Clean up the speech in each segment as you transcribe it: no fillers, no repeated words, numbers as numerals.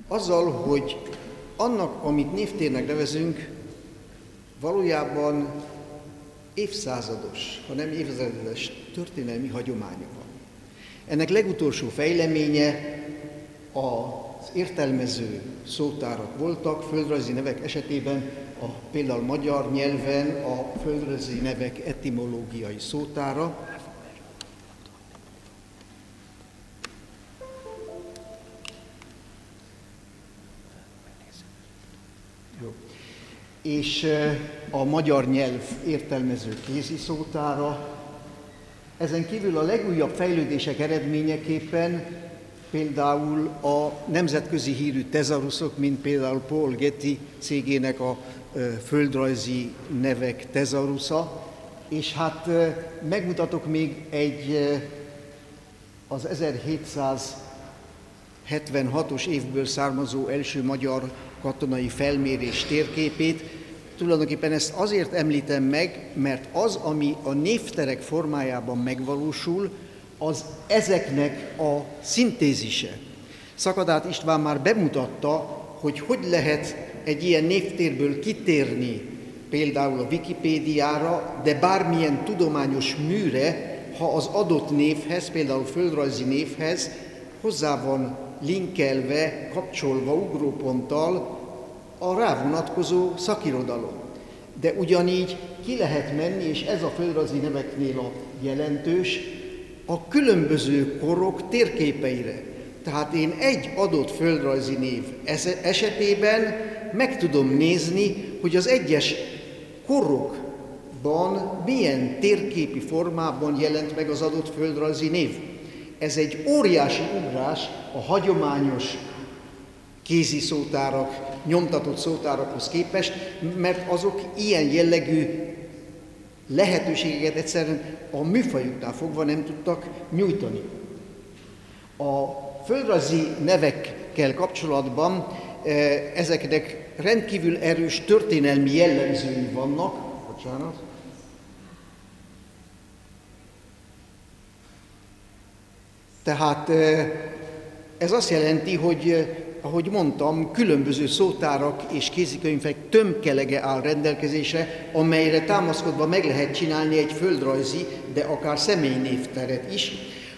Azzal, hogy annak, amit névtérnek nevezünk, valójában évszázados, hanem évtizedes történelmi hagyománya van. Ennek legutolsó fejleménye az értelmező szótárak voltak, földrajzi nevek esetében, például magyar nyelven a földrajzi nevek etimológiai szótára. És a magyar nyelv értelmező kéziszótára. Ezen kívül a legújabb fejlődések eredményeképpen például a nemzetközi hírű tezaruszok, mint például Paul Getty cégének a földrajzi nevek tezarusza, és hát megmutatok még az 1776-os évből származó első magyar katonai felmérés térképét. Tulajdonképpen ezt azért említem meg, mert az, ami a névterek formájában megvalósul, az ezeknek a szintézise. Szakadát István már bemutatta, hogy lehet egy ilyen névtérből kitérni például a Wikipédiára, de bármilyen tudományos műre, ha az adott névhez, például földrajzi névhez hozzá van linkelve, kapcsolva ugróponttal a rá vonatkozó szakirodalom. De ugyanígy ki lehet menni, és ez a földrajzi neveknél a jelentős, a különböző korok térképeire. Tehát én egy adott földrajzi név esetében meg tudom nézni, hogy az egyes korokban milyen térképi formában jelent meg az adott földrajzi név. Ez egy óriási ugrás a hagyományos kéziszótárak, nyomtatott szótárakhoz képest, mert azok ilyen jellegű lehetőségeket egyszerűen a műfajuknál fogva nem tudtak nyújtani. A földrajzi nevekkel kapcsolatban ezeknek rendkívül erős történelmi jellemzői vannak. Bocsánat. Tehát ez azt jelenti, hogy ahogy mondtam, különböző szótárak és kézikönyvek tömkelege áll rendelkezésre, amelyre támaszkodva meg lehet csinálni egy földrajzi, de akár személynévteret is.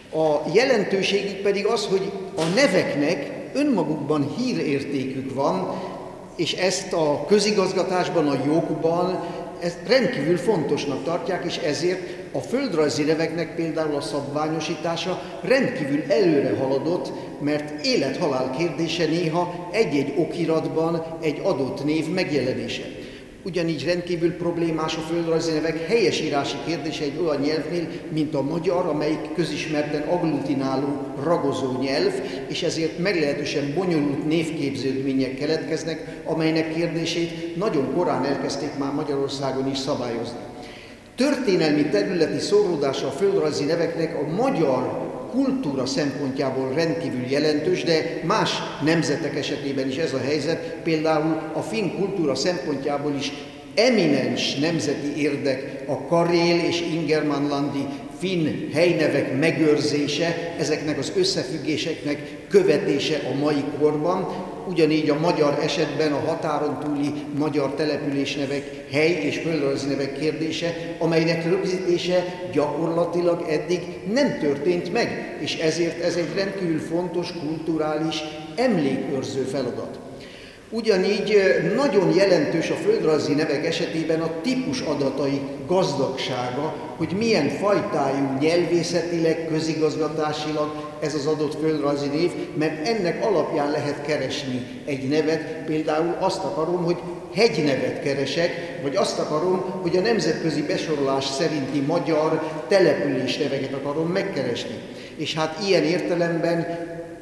A jelentőségük pedig az, hogy a neveknek önmagukban hírértékük van, és ezt a közigazgatásban, a jogban ezt rendkívül fontosnak tartják, és ezért a földrajzi neveknek például a szabványosítása rendkívül előre haladott, mert élet-halál kérdése néha egy-egy okiratban egy adott név megjelenése. Ugyanígy rendkívül problémás a földrajzi nevek helyesírási kérdése egy olyan nyelvnél, mint a magyar, amelyik közismerten agglutináló, ragozó nyelv, és ezért meglehetősen bonyolult névképződmények keletkeznek, amelynek kérdését nagyon korán elkezdték már Magyarországon is szabályozni. Történelmi területi szóródása a földrajzi neveknek a magyar kultúra szempontjából rendkívül jelentős, de más nemzetek esetében is ez a helyzet, például a finn kultúra szempontjából is eminens nemzeti érdek a karél és ingermanlandi finn helynevek megőrzése, ezeknek az összefüggéseknek követése a mai korban. Ugyanígy a magyar esetben a határon túli magyar településnevek, hely és földrajzi nevek kérdése, amelynek rögzítése gyakorlatilag eddig nem történt meg, és ezért ez egy rendkívül fontos kulturális emlékőrző feladat. Ugyanígy nagyon jelentős a földrajzi nevek esetében a típus adatai gazdagsága, hogy milyen fajtájú nyelvészetileg, közigazgatásilag ez az adott földrajzi név, mert ennek alapján lehet keresni egy nevet. Például azt akarom, hogy hegynevet keresek, vagy azt akarom, hogy a nemzetközi besorolás szerinti magyar településneveket akarom megkeresni. És hát ilyen értelemben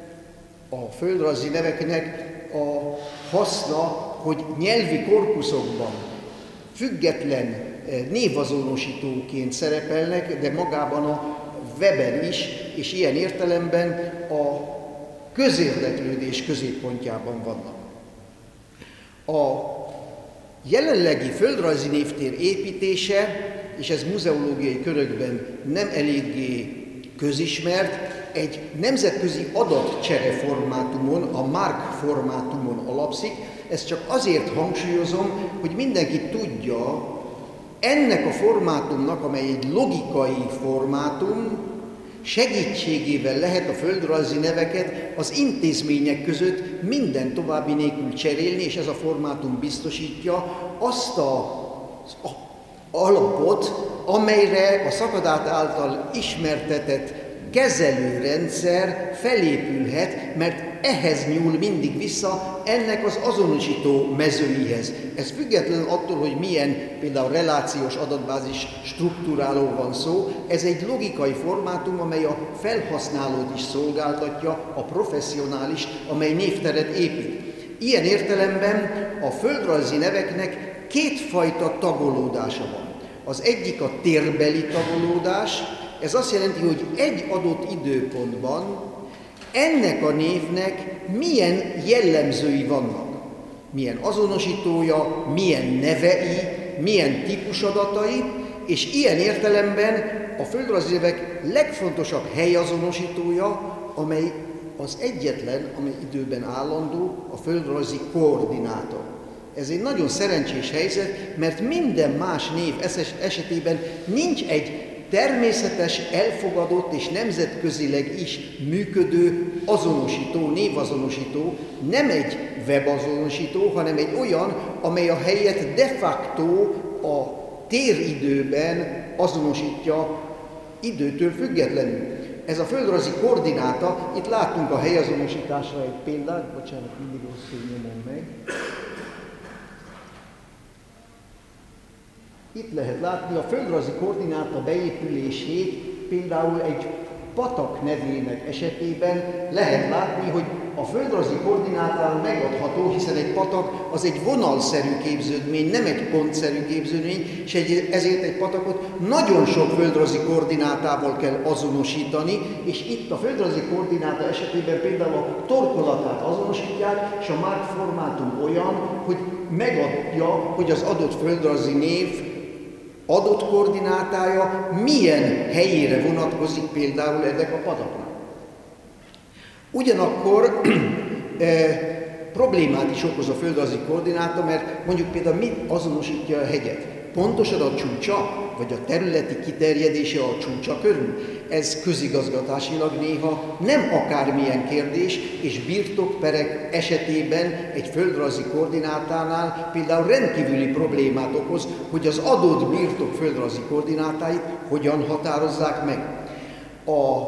a földrajzi neveknek a haszna, hogy nyelvi korpuszokban független névazonosítóként szerepelnek, de magában a weben is, és ilyen értelemben a közérdeklődés középpontjában vannak. A jelenlegi földrajzi névtér építése, és ez muzeológiai körökben nem eléggé közismert, egy nemzetközi adatcsere formátumon, a MARC formátumon alapszik. Ezt csak azért hangsúlyozom, hogy mindenki tudja, ennek a formátumnak, amely egy logikai formátum, segítségével lehet a földrajzi neveket az intézmények között minden további nélkül cserélni, és ez a formátum biztosítja azt az alapot, amelyre a Szakadát által ismertetett kezelőrendszer felépülhet, mert ehhez nyúl mindig vissza, ennek az azonosító mezőihez. Ez függetlenül attól, hogy milyen például relációs adatbázis struktúráról van szó, ez egy logikai formátum, amely a felhasználót is szolgáltatja, a professzionális, amely névteret épít. Ilyen értelemben a földrajzi neveknek kétfajta tagolódása van. Az egyik a térbeli tagolódás, ez azt jelenti, hogy egy adott időpontban ennek a névnek milyen jellemzői vannak. Milyen azonosítója, milyen nevei, milyen típusadatai, és ilyen értelemben a földrajzi nevek legfontosabb helyazonosítója, amely az egyetlen, amely időben állandó, a földrajzi koordinátor. Ez egy nagyon szerencsés helyzet, mert minden más név esetében nincs egy természetes, elfogadott és nemzetközileg is működő azonosító, névazonosító, nem egy webazonosító, hanem egy olyan, amely a helyet de facto a téridőben azonosítja időtől függetlenül. Ez a földrajzi koordináta, itt láttunk a helyazonosításra egy példát, bocsánat, mindig rosszul nyomom meg. Itt lehet látni a földrajzi koordináta beépülését, például egy patak nevének esetében lehet látni, hogy a földrajzi koordinátán megadható, hiszen egy patak az egy vonalszerű képződmény, nem egy pontszerű képződmény, és ezért egy patakot nagyon sok földrajzi koordinátával kell azonosítani, és itt a földrajzi koordináta esetében például a torkolatát azonosítják, és a MARC formátum olyan, hogy megadja, hogy az adott földrajzi név adott koordinátája milyen helyére vonatkozik például ennek a pataknak. Ugyanakkor problémát is okoz a földrajzi koordináta, mert mondjuk például mit azonosítja a hegyet? Pontosan a csúcsa, vagy a területi kiterjedése a csúcsa körül? Ez közigazgatásilag néha nem akármilyen kérdés, és birtokperek esetében egy földrajzi koordinátánál például rendkívüli problémát okoz, hogy az adott birtok földrajzi koordinátáit hogyan határozzák meg. A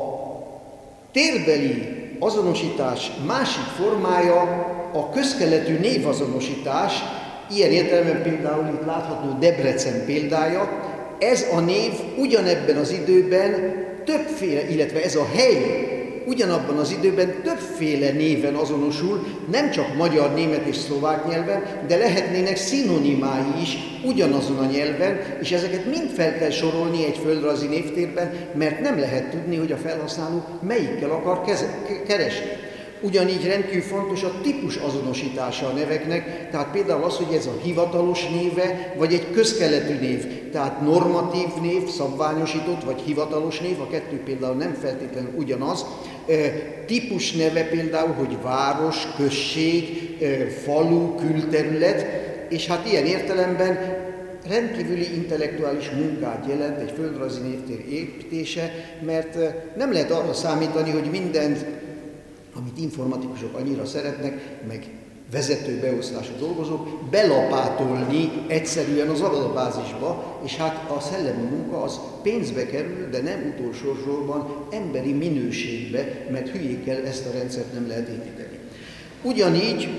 térbeli azonosítás másik formája a közkeletű névazonosítás, ilyen értelemben például itt látható Debrecen példája. Ez a név ugyanebben az időben többféle, illetve ez a hely ugyanabban az időben többféle néven azonosul, nem csak magyar, német és szlovák nyelven, de lehetnének szinonimái is ugyanazon a nyelven, és ezeket mind fel kell sorolni egy földrajzi névtérben, mert nem lehet tudni, hogy a felhasználó melyikkel akar keresni. Ugyanígy rendkívül fontos a típus azonosítása a neveknek, tehát például az, hogy ez a hivatalos néve, vagy egy közkeletű név, tehát normatív név, szabványosított, vagy hivatalos név, a kettő például nem feltétlenül ugyanaz. Típus neve például, hogy város, község, falu, külterület, és hát ilyen értelemben rendkívüli intellektuális munkát jelent egy földrajzi névtér építése, mert nem lehet arra számítani, hogy mindent, amit informatikusok annyira szeretnek, meg vezető beosztású dolgozók, belapátolni egyszerűen az adatbázisba, és hát a szellemi munka az pénzbe kerül, de nem utolsó sorban emberi minőségbe, mert hülyékkel ezt a rendszert nem lehet építeni. Ugyanígy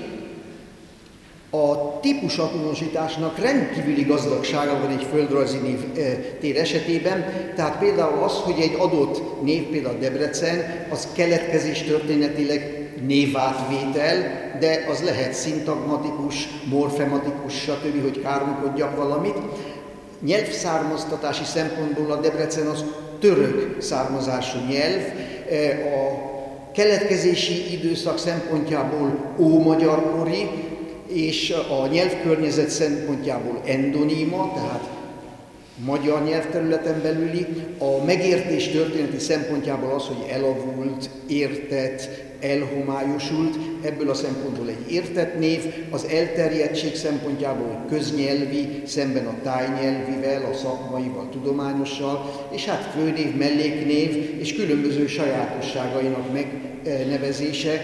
a típusazonosításnak rendkívüli gazdagsága van egy földrajzi névtér esetében, tehát például az, hogy egy adott név, például Debrecen, az keletkezés történetileg névátvétel, de az lehet szintagmatikus, morfematikus, stb., hogy káromkodjak valamit. Nyelvszármaztatási szempontból a Debrecen az török származású nyelv, a keletkezési időszak szempontjából ómagyarkori, és a nyelvkörnyezet szempontjából endoníma, tehát magyar nyelvterületen belüli, a megértés történeti szempontjából az, hogy elavult, értett, elhomályosult, ebből a szempontból egy értett név, az elterjedtség szempontjából, hogy köznyelvi, szemben a tájnyelvivel, a szakmaival, a tudományossal, és hát főnév, melléknév, és különböző sajátosságainak megnevezése.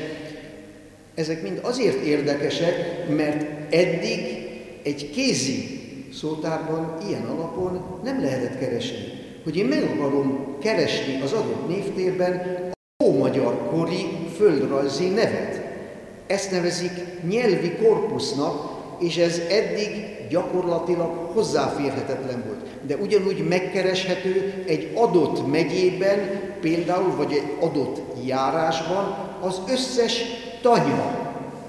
Ezek mind azért érdekesek, mert eddig egy kézi szótárban ilyen alapon nem lehetett keresni. Hogy én meg akarom keresni az adott névtérben a ómagyar kori földrajzi nevet. Ezt nevezik nyelvi korpusznak, és ez eddig gyakorlatilag hozzáférhetetlen volt. De ugyanúgy megkereshető egy adott megyében, például, vagy egy adott járásban az összes tanya.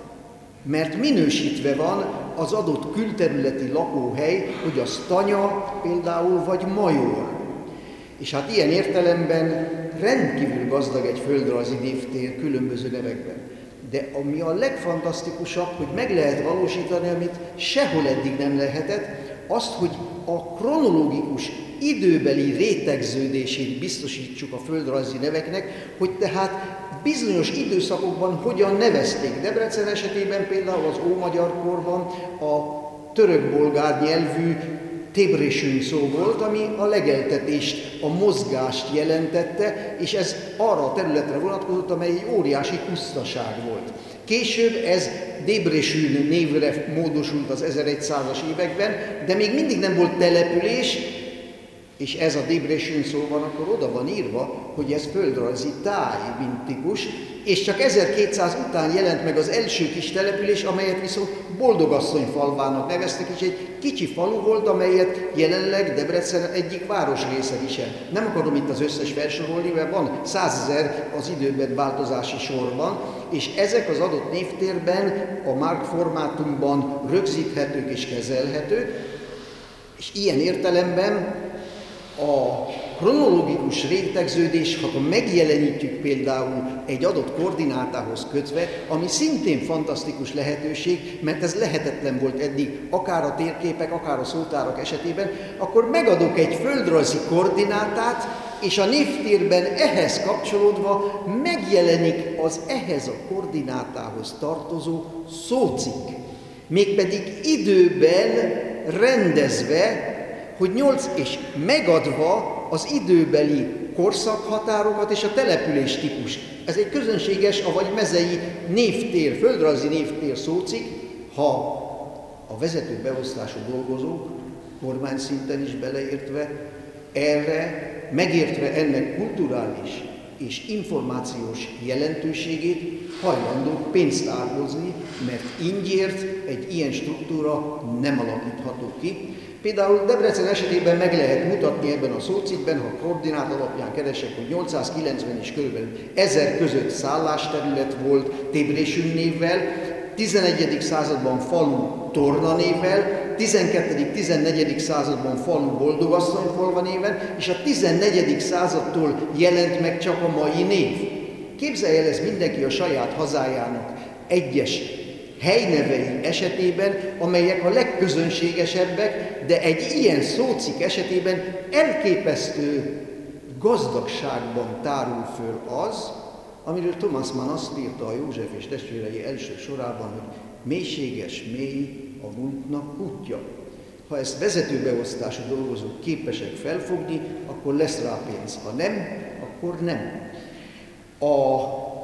Mert minősítve van az adott külterületi lakóhely, hogy az tanya például, vagy major. És hát ilyen értelemben rendkívül gazdag egy földrajzi névtér különböző nevekben. De ami a legfantasztikusabb, hogy meg lehet valósítani, amit sehol eddig nem lehetett, azt, hogy a kronológikus időbeli rétegződését biztosítsuk a földrajzi neveknek, hogy tehát bizonyos időszakokban hogyan nevezték. Debrecen esetében például az ómagyar korban a török-bolgár nyelvű tébrésünk szó volt, ami a legeltetést, a mozgást jelentette, és ez arra a területre vonatkozott, amely egy óriási pusztaság volt. Később ez Débresün névre módosult az 1100-as években, de még mindig nem volt település, és ez a Débresün szó van, akkor oda van írva, hogy ez földrajzi táj, mint típus, és csak 1200 után jelent meg az első kis település, amelyet viszont Boldogasszony falvának neveztek, és egy kicsi falu volt, amelyet jelenleg Debrecen egyik városrésze visel. Nem akarom itt az összes felsorolni, mert van 100 000 az időben változási sorban, és ezek az adott névtérben a mark formátumban rögzíthetők és kezelhetők, és ilyen értelemben a kronológikus rétegződés, ha megjelenítjük például egy adott koordinátához kötve, ami szintén fantasztikus lehetőség, mert ez lehetetlen volt eddig, akár a térképek, akár a szótárak esetében, akkor megadok egy földrajzi koordinátát, és a névtérben ehhez kapcsolódva megjelenik az ehhez a koordinátához tartozó szócikk. Mégpedig időben rendezve, hogy 8 és megadva az időbeli korszakhatárokat és a település típust. Ez egy közönséges, avagy mezei névtér, földrajzi névtér szócikk, ha a vezető beosztású dolgozók, kormány szinten is beleértve, erre, megértve ennek kulturális és információs jelentőségét hajlandók pénzt áldozni, mert ingyért egy ilyen struktúra nem alakítható ki. Például Debrecen esetében meg lehet mutatni ebben a szócikkben, ha koordinát alapján keresek, hogy 890 és kb. 1000 között szállásterület volt Tébrésün névvel, 11. században falu Torna névvel, 12.-14. században falu Boldogasszony falva néven, és a 14. századtól jelent meg csak a mai név. Képzelje el, ez mindenki a saját hazájának egyes helynevei esetében, amelyek a legközönségesebbek, de egy ilyen szócikk esetében elképesztő gazdagságban tárul föl az, amiről Thomas Mann azt írta a József és testvérei első sorában, hogy mélységes mély a múltnak útja. Ha ezt vezetőbeosztású dolgozók képesek felfogni, akkor lesz rá pénz. Ha nem, akkor nem. A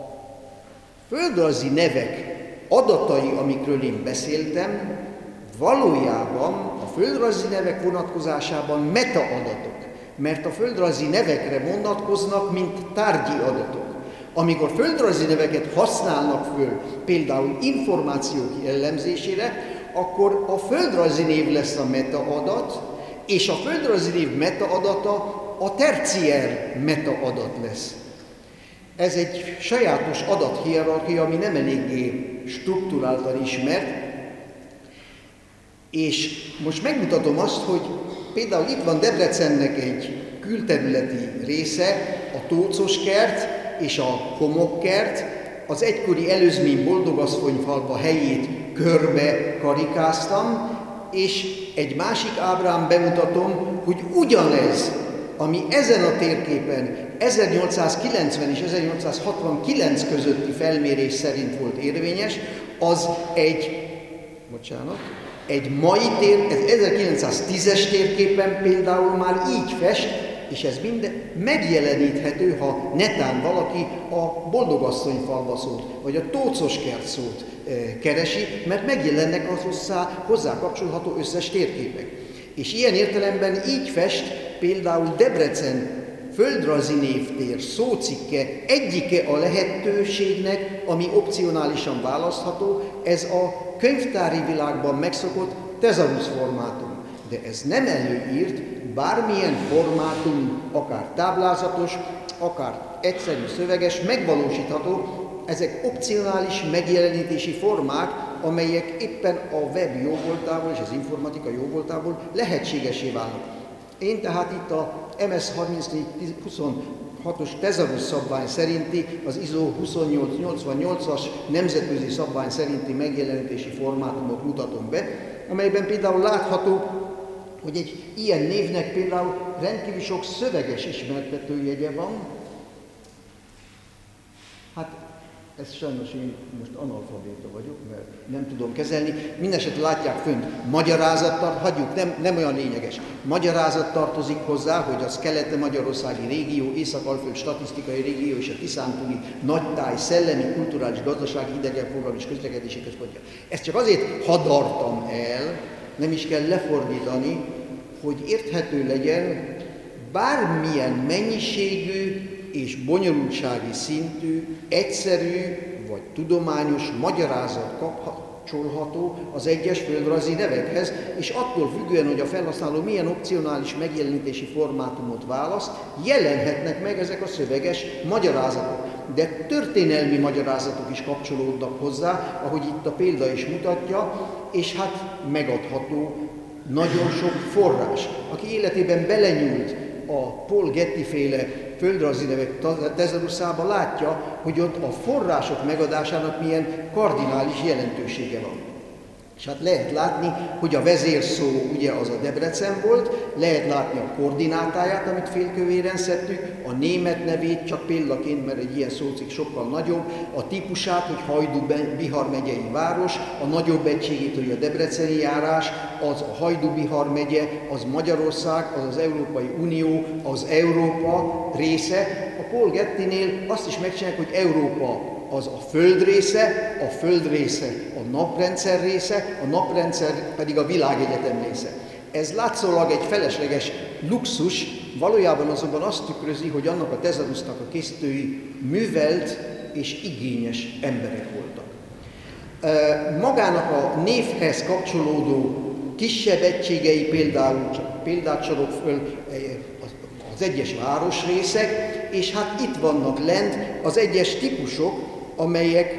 földrajzi nevek adatai, amikről én beszéltem, valójában a földrajzi nevek vonatkozásában metaadatok, mert a földrajzi nevekre vonatkoznak, mint tárgyi adatok. Amikor földrajzi neveket használnak föl, például információk jellemzésére, akkor a földrajzi név lesz a metaadat, és a földrajzi név metaadata a terciér metaadat lesz. Ez egy sajátos adathierarchia, ami nem eléggé strukturáltan ismert, és most megmutatom azt, hogy például itt van Debrecennek egy külterületi része, a Tócos kert és a Homokkert, az egykori előzmény Boldogasszony falva helyét körbe karikáztam, és egy másik ábrán bemutatom, hogy ugyanez, ami ezen a térképen 1890 és 1869 közötti felmérés szerint volt érvényes, az egy mai 1910-es térképen például már így fest, és ez minden megjeleníthető, ha netán valaki a Boldogasszony-falva szót, vagy a Tócos-kert szót keresi, mert megjelennek az hozzá kapcsolható összes térképek. És ilyen értelemben így fest például Debrecen földrajzi névtér szócikke egyike a lehetőségnek, ami opcionálisan választható, ez a könyvtári világban megszokott tezaurus formátum. De ez nem előírt bármilyen formátum, akár táblázatos, akár egyszerű szöveges, megvalósítható, ezek opcionális megjelenítési formák, amelyek éppen a web jóvoltából és az informatika jóvoltából lehetségesé válnak. Én tehát itt a MS-3426-os tezaurus szabvány szerinti, az ISO 2888-as nemzetközi szabvány szerinti megjelenítési formátumot mutatom be, amelyben például látható, hogy egy ilyen névnek például rendkívül sok szöveges ismertetőjegye van. Hát ez sajnos én most analfabéta vagyok, mert nem tudom kezelni. Mindenesetre látják fönt magyarázat, hagyjuk, nem olyan lényeges. Magyarázat tartozik hozzá, hogy az keleti-magyarországi régió, Észak-Alföld statisztikai régió és a Tiszántúli nagytáj szellemi, kulturális, gazdasági, idegenforgalmi és közlekedési központja. Ezt csak azért hadartam el, nem is kell lefordítani, hogy érthető legyen, bármilyen mennyiségű és bonyolultsági szintű, egyszerű vagy tudományos magyarázat kapcsolható az egyes földrajzi nevekhez, és attól függően, hogy a felhasználó milyen opcionális megjelenítési formátumot választ, jelenhetnek meg ezek a szöveges magyarázatok. De történelmi magyarázatok is kapcsolódnak hozzá, ahogy itt a példa is mutatja, és hát megadható nagyon sok forrás. Aki életében belenyúlt a Paul Getty-féle földrajzi nevek tezauruszába, látja, hogy ott a források megadásának milyen kardinális jelentősége van. És hát lehet látni, hogy a vezérszó ugye az a Debrecen volt, lehet látni a koordinátáját, amit félkövéren szedtük, a német nevét csak példaként, mert egy ilyen szócikk sokkal nagyobb, a típusát, hogy Hajdú-Bihar megyei város, a nagyobb egységét, hogy a debreceni járás, az a Hajdú-Bihar megye, az Magyarország, az az Európai Unió, az Európa része. A Paul Gettynél azt is megcsinálják, hogy Európa az a föld része a naprendszer része, a naprendszer pedig a világegyetem része. Ez látszólag egy felesleges luxus, valójában azonban azt tükrözi, hogy annak a tezaurusnak a készítői művelt és igényes emberek voltak. Magának a névhez kapcsolódó kisebb egységei például, csak példát sorok föl, az egyes városrészek, és hát itt vannak lent az egyes típusok, amelyek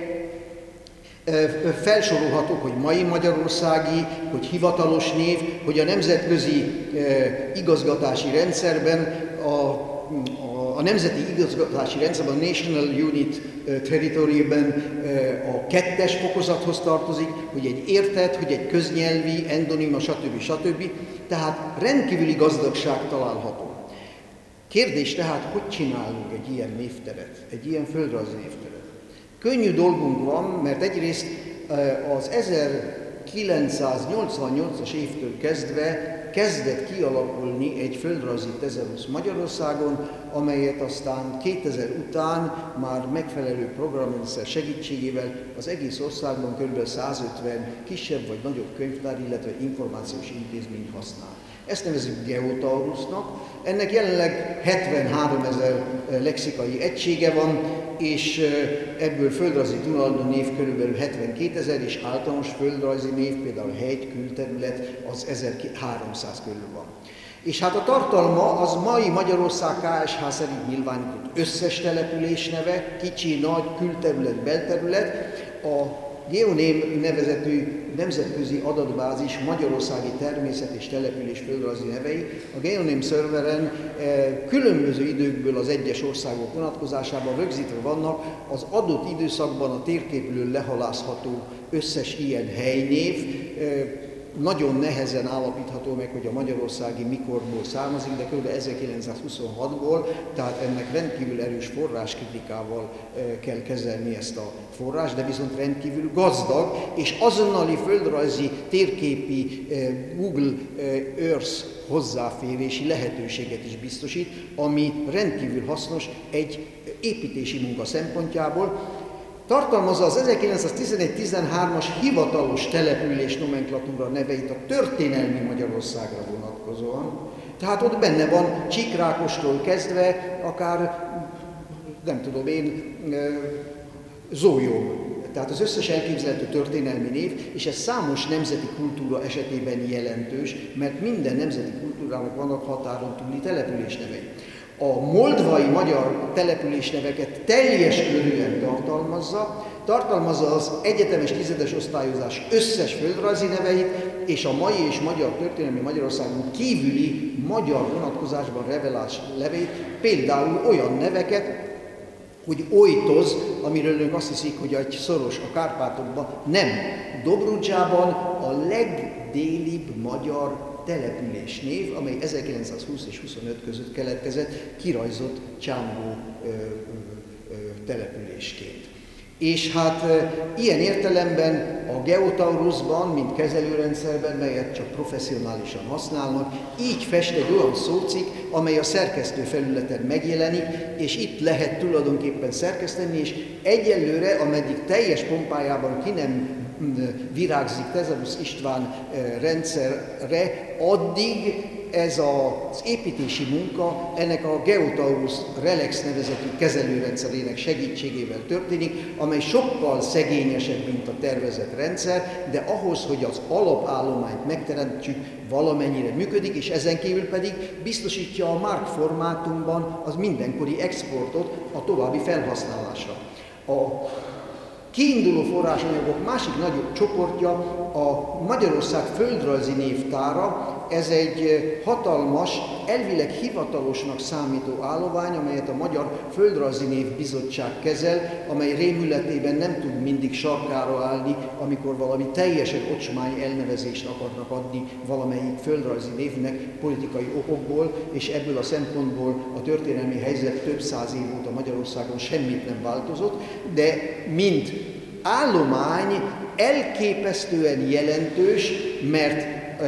felsorolhatók, hogy mai magyarországi, hogy hivatalos név, hogy a nemzetközi igazgatási rendszerben, a nemzeti igazgatási rendszerben, a National Unit Territory-ben a 2. fokozathoz tartozik, hogy egy értett, hogy egy köznyelvi, endonima, stb. Tehát rendkívüli gazdagság található. Kérdés tehát, hogy csinálunk egy ilyen névteret, egy ilyen földrajzi névteret? Könnyű dolgunk van, mert egyrészt az 1988-as évtől kezdve kezdett kialakulni egy földrajzi tezaurus Magyarországon, amelyet aztán 2000 után már megfelelő programrendszer segítségével az egész országban kb. 150 kisebb vagy nagyobb könyvtár, illetve információs intézmény használ. Ezt nevezzük Geotaurusnak. Ennek jelenleg 73 000 lexikai egysége van, és ebből földrajzi tulajdonnév kb. 72 000, és általános földrajzi név, például hegy, külterület, az 1300 körül van. És hát a tartalma az mai Magyarország KSH szerint nyilvánított összes település neve, kicsi, nagy, külterület, belterület, a GeoName nevezetű nemzetközi adatbázis magyarországi természet és település földrajzi nevei. A GeoName szerveren különböző időkből az egyes országok vonatkozásában rögzítve vannak az adott időszakban a térképről lehalászható összes ilyen helynév. nagyon nehezen állapítható meg, hogy a magyarországi mikorból származik, de kb. 1926-ból, tehát ennek rendkívül erős forráskritikával kell kezelni ezt a forrás, de viszont rendkívül gazdag, és azonnali földrajzi térképi Google Earth hozzáférési lehetőséget is biztosít, ami rendkívül hasznos egy építési munka szempontjából. Tartalmazza az 1911-13-as hivatalos település nomenklatúra neveit a történelmi Magyarországra vonatkozóan. Tehát ott benne van Csíkrákostól kezdve, akár, nem tudom én, Zólyom. Tehát az összes elképzelhető történelmi név, és ez számos nemzeti kultúra esetében jelentős, mert minden nemzeti kultúrának vannak határon túli településnevei. A moldvai magyar településneveket teljes körűen tartalmazza az egyetemes tizedes osztályozás összes földrajzi neveit, és a mai és magyar történelmi Magyarországon kívüli magyar vonatkozásban revelás neveit, például olyan neveket, hogy Ojtoz, amiről önök azt hiszik, hogy egy szoros a Kárpátokban, nem. Dobrudzsában a legdélibb magyar településnév, amely 1920 és 25 között keletkezett, kirajzott Csángó településként. És hát ilyen értelemben a Geotaurusban, mint kezelőrendszerben, melyet csak professzionálisan használnak, így fest egy olyan szócikk, amely a szerkesztő felületen megjelenik, és itt lehet tulajdonképpen szerkeszteni, és egyelőre, ameddig teljes pompájában ki nem virágzik Tezabusz István rendszerre, addig ez az építési munka ennek a Geotaurus Relex nevezetű kezelőrendszerének segítségével történik, amely sokkal szegényesebb, mint a tervezett rendszer, de ahhoz, hogy az alapállományt megteremtsük, valamennyire működik, és ezen kívül pedig biztosítja a MARC formátumban az mindenkori exportot a további felhasználásra. A kiinduló forrásanyagok másik nagyobb csoportja a Magyarország földrajzi névtára. Ez egy hatalmas, elvileg hivatalosnak számító állomány, amelyet a Magyar Földrajzi Névbizottság kezel, amely rémületében nem tud mindig sarkára állni, amikor valami teljesen ocsmány elnevezést akarnak adni valamelyik földrajzi névnek politikai okokból, és ebből a szempontból a történelmi helyzet több száz év óta Magyarországon semmit nem változott, de mint állomány elképesztően jelentős, mert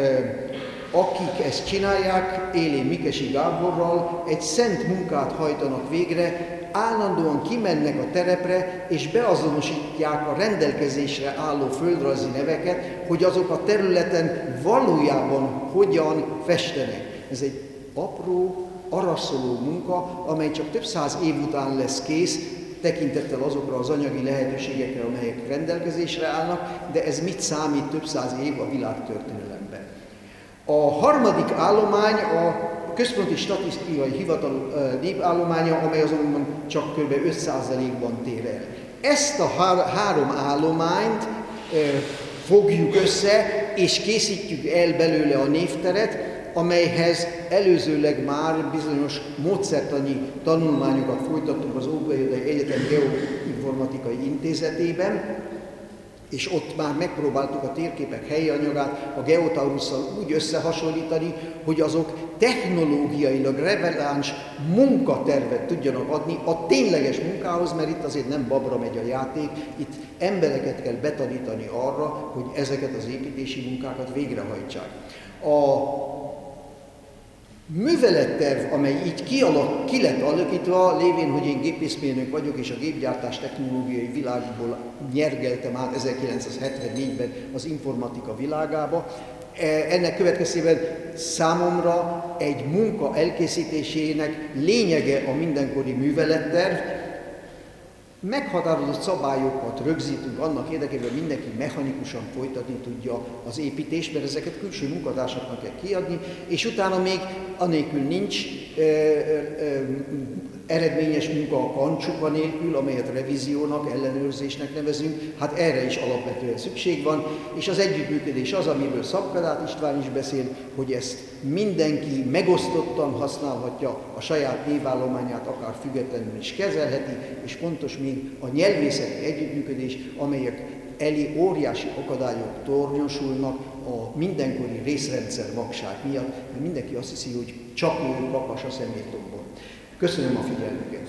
akik ezt csinálják, élén Mikesi Gáborral, egy szent munkát hajtanak végre, állandóan kimennek a terepre, és beazonosítják a rendelkezésre álló földrajzi neveket, hogy azok a területen valójában hogyan festenek. Ez egy apró, araszoló munka, amely csak több száz év után lesz kész, tekintettel azokra az anyagi lehetőségekre, amelyek rendelkezésre állnak, de ez mit számít több száz év a világtörténelemben. A harmadik állomány a Központi Statisztikai Hivatal népállománya, amely azonban csak kb. 5%-ban tér el. Ezt a három állományt fogjuk össze, és készítjük el belőle a névteret, amelyhez előzőleg már bizonyos módszertani tanulmányokat folytattunk az Óbudaörsi Egyetem Geoinformatikai Intézetében, és ott már megpróbáltuk a térképek helyi anyagát a Geotaurusszal úgy összehasonlítani, hogy azok technológiailag releváns munkatervet tudjanak adni a tényleges munkához, mert itt azért nem babra megy a játék, itt embereket kell betanítani arra, hogy ezeket az építési munkákat végrehajtsák. A műveletterv, amely így ki lett alakítva, lévén, hogy én gépészmérnök vagyok, és a gépgyártás technológiai világból nyergeltem át 1974-ben az informatika világába. Ennek következtében számomra egy munka elkészítésének lényege a mindenkori műveletterv. Meghatározott szabályokat rögzítünk annak érdekében, hogy mindenki mechanikusan folytatni tudja az építést, mert ezeket külső munkatársaknak kell kiadni, és utána még anélkül nincs eredményes munka a kancsuka nélkül, amelyet revíziónak, ellenőrzésnek nevezünk, hát erre is alapvetően szükség van, és az együttműködés az, amiről Szabkadát István is beszél, hogy ezt mindenki megosztottan használhatja, a saját névállományát akár függetlenül is kezelheti, és fontos még a nyelvészeti együttműködés, amelyek elé óriási akadályok tornyosulnak a mindenkori részrendszer vakság miatt, mert mindenki azt hiszi, hogy csak ő kapas a szemétdomból. Köszönöm a figyelmüket!